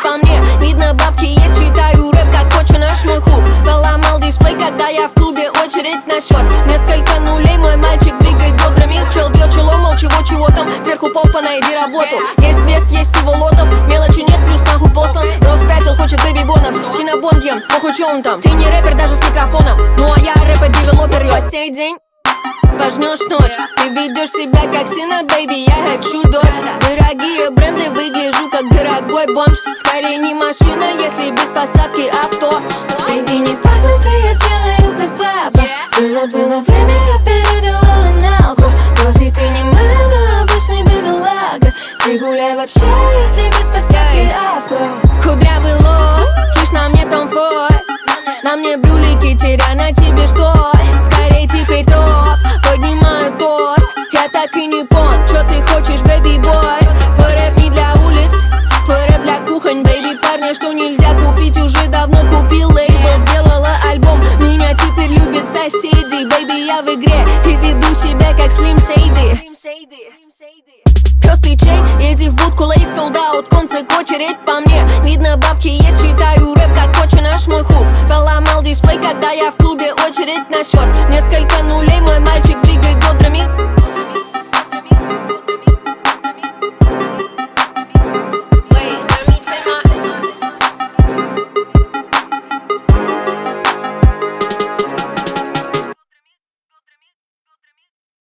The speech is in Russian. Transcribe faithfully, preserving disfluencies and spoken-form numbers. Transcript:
по мне. Видно, бабки есть, читаю рэп, как отче наш мой хук. Поломал дисплей, когда я в клубе, очередь на счет. Несколько нулей, мой мальчик двигает бедрами. Чел бьет челом, мол, чего-чего там. Сверху попа, найди работу. Есть вес, есть его лотов. Мелочи нет, плюс нахуй полсон. Рос пятил, хочет бэби-бонов. Синабон ем, похуй, чё он там. Ты не рэпер даже с микрофоном. Ну а я рэпер-девелопер, по сей день. Пожнешь ночь, ты ведешь себя как сына, бэйби, я хочу дочь. Дорогие бренды, выгляжу как дорогой бомж. Скорее не машина, если без посадки авто. Бэйби, не пакуйте, я делаю как папа. Было-было время, я передавала на алку. Бросить ты не моя, обычный бедолага. Ты гуляй вообще, если без посадки авто. Кудрявый лоб, слышь, на мне Том Форд. На мне брюлики, теряй на тебе что? Скорей теперь топ, поднимаю тост. Я так и не понял, что ты хочешь, бэби-бой. Твой рэп не для улиц, твой рэп для кухонь, бэйби. Парня, что нельзя купить, уже давно купил лейбл. Сделала альбом, меня теперь любят соседи. Бэйби, я в игре и веду себя как Slim Shady. Пёс, ты чей? Иди в будку, лей солдаут, концик, очередь по мне. Видно, бабки есть, читаю рэп, как отче наш мой хук. Поломал дисплей, когда я в клубе, очередь на счет. Несколько нулей, мой мальчик двигает бедрами.